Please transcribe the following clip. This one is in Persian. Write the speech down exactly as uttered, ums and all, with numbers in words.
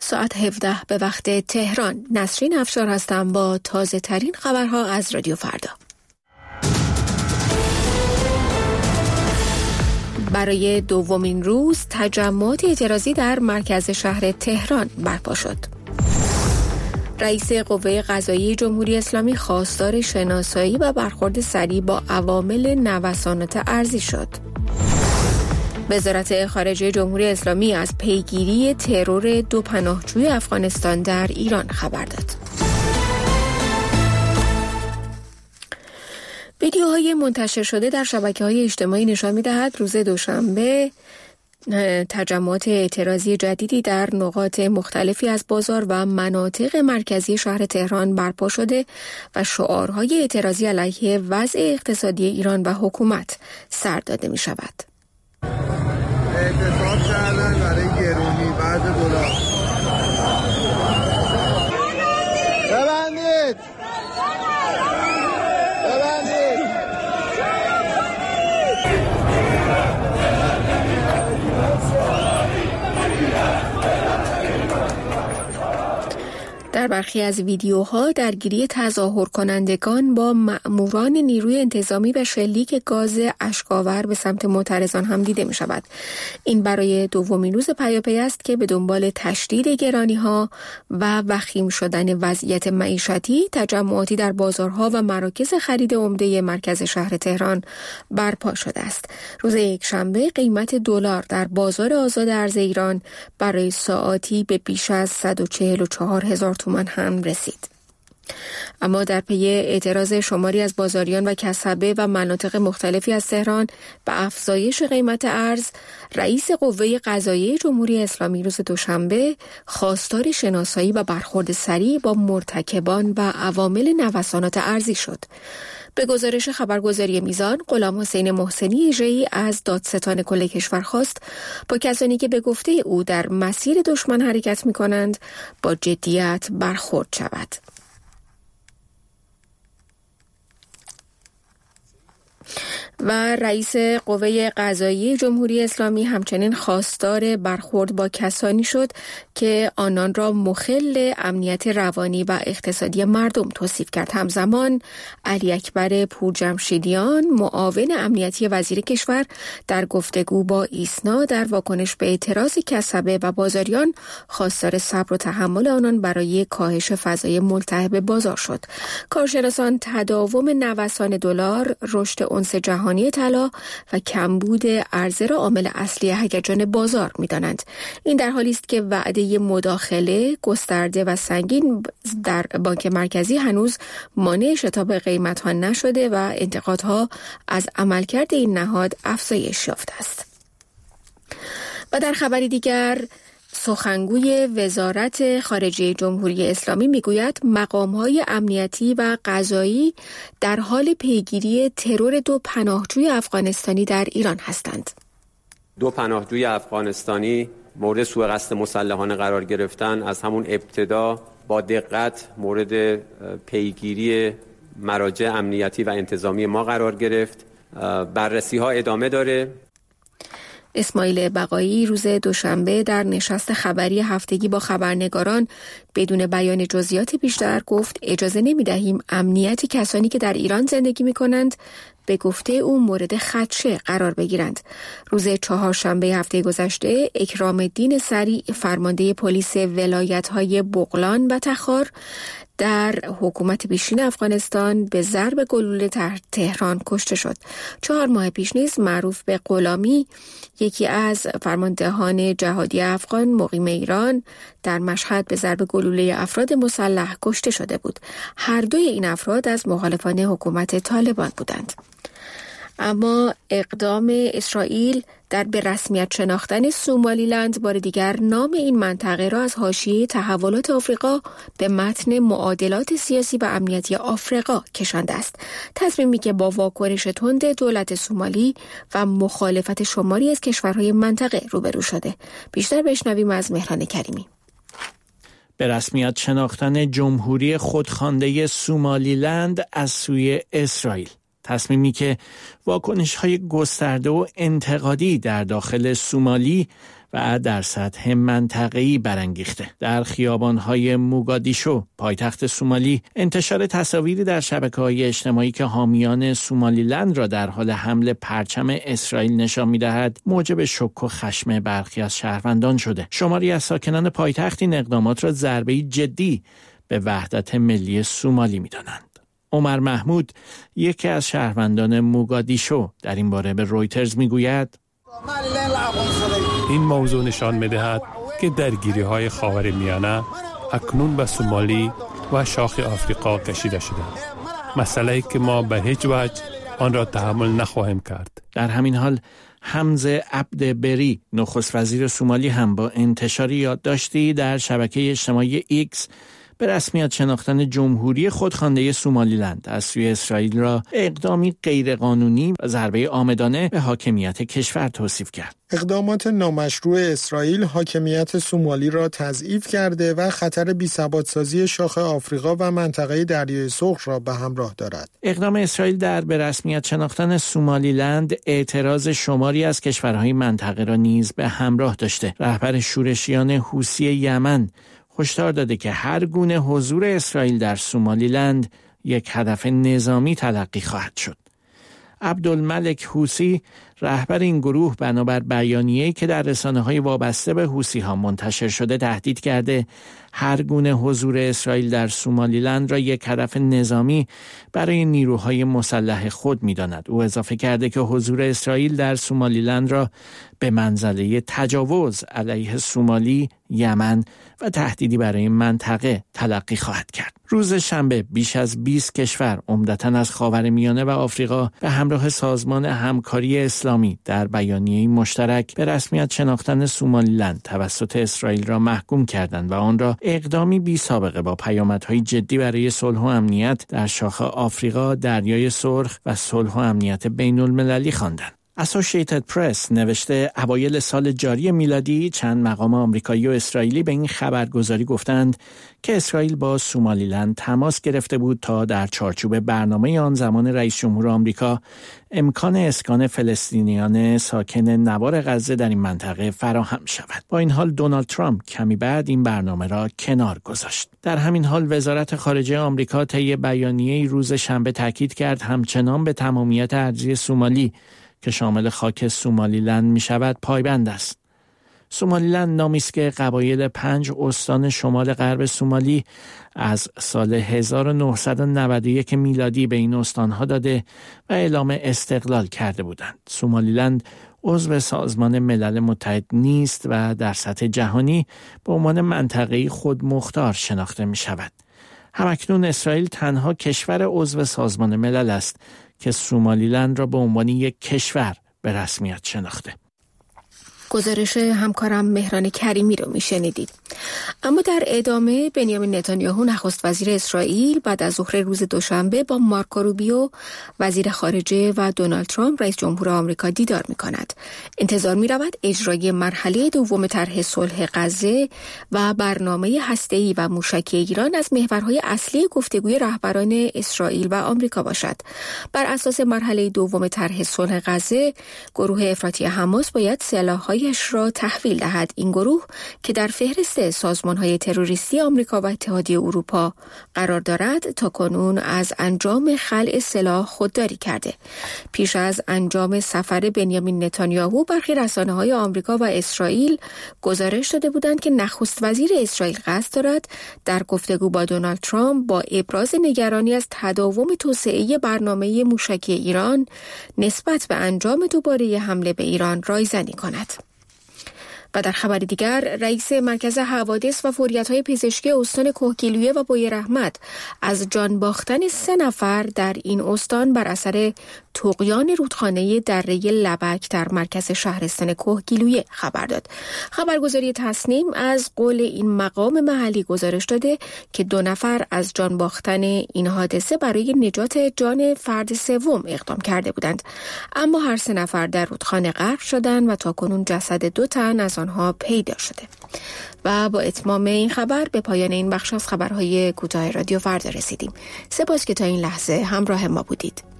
ساعت هفده به وقت تهران. نسرین افشار هستم با تازه ترین خبرها از رادیو فردا. برای دومین روز تجمعات اعتراضی در مرکز شهر تهران برپا شد. رئیس قوه قضاییه جمهوری اسلامی خواستار شناسایی و برخورد سریع با عوامل نوسانات ارزی شد. وزارت خارجه جمهوری اسلامی از پیگیری ترور دو پناهجوی افغانستان در ایران خبر داد. ویدیوهای منتشر شده در شبکه‌های اجتماعی نشان می‌دهد روز دوشنبه تجمعات اعتراضی جدیدی در نقاط مختلفی از بازار و مناطق مرکزی شهر تهران برپا شده و شعارهای اعتراضی علیه وضع اقتصادی ایران و حکومت سر داده می‌شود. اعتصاب کردن برای گرونی بعد دلار. ببندید ببندید در برخی از ویدیوها درگیری تظاهر کنندگان با مأموران نیروی انتظامی و شلیک گاز اشک‌آور به سمت معترضان هم دیده می شود. این برای دومین روز پیاپی است که به دنبال تشدید گرانی‌ها و وخیم شدن وضعیت معیشتی تجمعاتی در بازارها و مراکز خرید عمده مرکز شهر تهران برپا شده است. روز یکشنبه قیمت دلار در بازار آزاد ارز ایران برای ساعاتی به بیش از صد و چهل و چهار هزار تومان هم رسید. اما در پی اعتراض شماری از بازاریان و کسبه و مناطق مختلفی از تهران به افزایش قیمت ارز، رئیس قوه قضاییه جمهوری اسلامی روز دوشنبه خواستار شناسایی و برخورد سریع با مرتکبان و عوامل نوسانات ارزی شد. به گزارش خبرگزاری میزان، غلام حسین محسنی اژه‌ای از دادستان کل کشور خواست با کسانی که به گفته او در مسیر دشمن حرکت می‌کنند با جدیت برخورد شود. و رئیس قوه قضاییه جمهوری اسلامی همچنین خواستار برخورد با کسانی شد که آنان را مخل امنیت روانی و اقتصادی مردم توصیف کرد. همزمان علی اکبر پورجمشیدیان معاون امنیتی وزیر کشور در گفتگو با ایسنا در واکنش به اعتراض کسبه و بازاریان خواستار صبر و تحمل آنان برای کاهش فضای ملتهب بازار شد. کارشناسان تداوم نوسان دلار، رشد اونس جهانی طلا و کمبود عرضه را عامل اصلی هیجان بازار می‌دانند. این در حالی است که وعده مداخله گسترده و سنگین در بانک مرکزی هنوز مانع شتاب قیمت‌ها نشده و انتقادها از عملکرد این نهاد افزایش یافته است. و در خبری دیگر، سخنگوی وزارت خارجه جمهوری اسلامی میگوید مقام‌های امنیتی و قضایی در حال پیگیری ترور دو پناهجوی افغانستانی در ایران هستند. دو پناهجوی افغانستانی مورد سوء قصد مسلحانه قرار گرفتن از همون ابتدا با دقت مورد پیگیری مراجع امنیتی و انتظامی ما قرار گرفت. بررسی‌ها ادامه داره. اسماعیل بقایی روز دوشنبه در نشست خبری هفتگی با خبرنگاران بدون بیان جزئیات بیشتر گفت اجازه نمی‌دهیم امنیت کسانی که در ایران زندگی می‌کنند به گفته او مورد خدشه قرار بگیرند. روز چهارشنبه هفته گذشته اکرام الدین سریع فرمانده پلیس ولایت‌های بغلان و تخار در حکومت پیشین افغانستان به ضرب گلوله تهران کشته شد. چهار ماه پیش نیز معروف به غلامی، یکی از فرماندهان جهادی افغان مقیم ایران، در مشهد به ضرب گلوله افراد مسلح کشته شده بود. هر دوی این افراد از مخالفان حکومت طالبان بودند. اما اقدام اسرائیل در به رسمیت شناختن سومالیلند بار دیگر نام این منطقه را از حاشیه تحولات آفریقا به متن معادلات سیاسی و امنیتی آفریقا کشانده است. تصمیمی که با واکنش تند دولت سومالی و مخالفت شماری از کشورهای منطقه روبرو شده. بیشتر بشنویم از مهران کریمی. به رسمیت شناختن جمهوری خودخوانده سومالیلند از سوی اسرائیل، تصمیمی که واکنش‌های گسترده و انتقادی در داخل سومالی و در سطح منطقه‌ای برانگیخته. در خیابان‌های موگادیشو، پایتخت سومالی، انتشار تصاویری در شبکه‌های اجتماعی که حامیان سومالیلند را در حال حمل پرچم اسرائیل نشان می‌دهد، موجب شوک و خشم برخی از شهروندان شده. شماری از ساکنان پایتخت این اقدامات را ضربه‌ای جدی به وحدت ملی سومالی می‌دانند. عمر محمود، یکی از شهروندان موگادیشو، در این باره به رویترز میگوید: این موضوع نشان می‌دهد که درگیری‌های خاورمیانه اکنون به سومالی و شاخ آفریقا کشیده شده. مسئله‌ای که ما به هیچ وجه آن را تحمل نخواهیم کرد. در همین حال حمزه عبد بری، نخست وزیر سومالی، هم با انتشار یادداشتی در شبکه اجتماعی ایکس به رسمیت شناختن جمهوری خودخوانده سومالیلند از سوی اسرائیل را اقدامی غیرقانونی و ضربه عامدانه به حاکمیت کشور توصیف کرد. اقدامات نامشروع اسرائیل حاکمیت سومالی را تضعیف کرده و خطر بی‌ثبات‌سازی شاخ آفریقا و منطقه دریای سرخ را به همراه دارد. اقدام اسرائیل در به رسمیت شناختن سومالیلند اعتراض شماری از کشورهای منطقه را نیز به همراه داشته. رهبر شورشیان حوثی یمن هشدار داده که هر گونه حضور اسرائیل در سومالیلند یک هدف نظامی تلقی خواهد شد. عبدالملک حوثی، رهبر این گروه، بنابر بیانیه‌ای که در رسانه‌های وابسته به حوثی‌ها منتشر شده تهدید کرده هر گونه حضور اسرائیل در سومالیلند را یک هدف نظامی برای نیروهای مسلح خود می‌داند. او اضافه کرده که حضور اسرائیل در سومالیلند را به منزله تجاوز علیه سومالی، یمن و تهدیدی برای منطقه تلقی خواهد کرد. روز شنبه بیش از بیست کشور، عمدتاً از خاورمیانه و آفریقا، به همراه سازمان همکاری اسلامی در بیانیه‌ای مشترک به رسمیت شناختن سومالیلند توسط اسرائیل را محکوم کردند و آن را اقدامی بی سابقه با پیامدهای جدی برای صلح و امنیت در شاخ آفریقا، دریای سرخ و صلح و امنیت بین المللی خواندند. اسوسییتد پرس نوشته اوایل سال جاری میلادی چند مقام آمریکایی و اسرائیلی به این خبرگزاری گفتند که اسرائیل با سومالیلند تماس گرفته بود تا در چارچوب برنامه آن زمان رئیس جمهور آمریکا امکان اسکان فلسطینیان ساکن نوار غزه در این منطقه فراهم شود. با این حال دونالد ترامپ کمی بعد این برنامه را کنار گذاشت. در همین حال وزارت خارجه آمریکا طی بیانیه‌ای روز شنبه تاکید کرد همچنان به تمامیت ارضی سومالی که شامل خاک سومالیلند می شود پایبند است. سومالیلند نامی است که قبایل پنج استان شمال غرب سومالی از سال هزار و نهصد و نود و یک میلادی به این استانها داده و اعلام استقلال کرده بودند. سومالیلند عضو سازمان ملل متحد نیست و در سطح جهانی به عنوان منطقه‌ای خودمختار شناخته می شود. همکنون اسرائیل تنها کشور عضو سازمان ملل است که سومالیلند را به عنوان یک کشور به رسمیت شناخته. گزارش همکارم مهران کریمی رو میشنیدید. اما در ادامه بنیامین نتانیاهو نخست وزیر اسرائیل بعد از ظهر روز دوشنبه با مارکو روبیو وزیر خارجه و دونالد ترامپ رئیس جمهور آمریکا دیدار می‌کند. انتظار می‌رود اجرای مرحله دوم طرح صلح غزه و برنامه هسته‌ای و موشکی ایران از محورهای اصلی گفتگوی رهبران اسرائیل و آمریکا باشد. بر اساس مرحله دوم طرح صلح غزه، گروه افراطی حماس باید سلاح‌های را تحویل دهد. این گروه که در فهرست سازمان‌های تروریستی آمریکا و اتحادیه اروپا قرار دارد تا کنون از انجام خلع سلاح خودداری کرده. پیش از انجام سفر بنیامین نتانیاهو برخی رسانه‌های آمریکا و اسرائیل گزارش داده بودند که نخست وزیر اسرائیل قصد دارد در گفتگو با دونالد ترامپ با ابراز نگرانی از تداوم توسعه برنامه موشکی ایران نسبت به انجام دوباره حمله به ایران رایزنی کند. و در خبر دیگر، رئیس مرکز حوادث و فوریت‌های پزشکی استان کوهگیلویه و بویراحمد از جان باختن سه نفر در این استان بر اثر طغیان رودخانه دره لبک در مرکز شهرستان کوهگیلویه خبر داد. خبرگزاری تصنیم از قول این مقام محلی گزارش داده که دو نفر از جان باختن این حادثه برای نجات جان فرد سوم اقدام کرده بودند، اما هر سه نفر در رودخانه غرق شدند و تاکنون جسد دو تن از آنها پیدا شده. و با اتمام این خبر به پایان این بخش از خبرهای کوتاه رادیو فردا رسیدیم. سپاس که تا این لحظه همراه ما بودید.